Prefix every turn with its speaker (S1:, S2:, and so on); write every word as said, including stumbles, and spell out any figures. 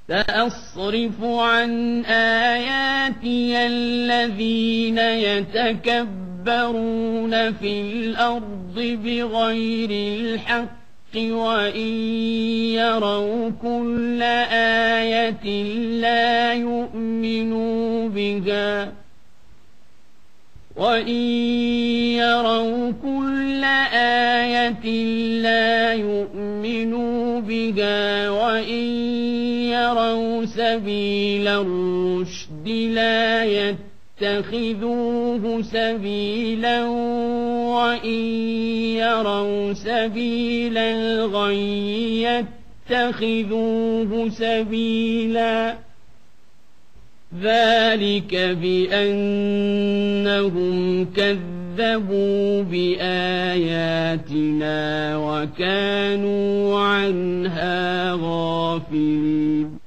S1: سأصرف عن آياتي الذين يتكبرون في الأرض بغير الحق وإن يروا كل آية لا يؤمنوا بها وإن يروا كل آية لا يؤمنوا بها وإن يروا سبيل الرشد لا يتخذوه سبيلا وإن يروا سبيل الغي يتخذوه سبيلا ذلك بأنهم كذبوا بآياتنا وكانوا عنها غافلين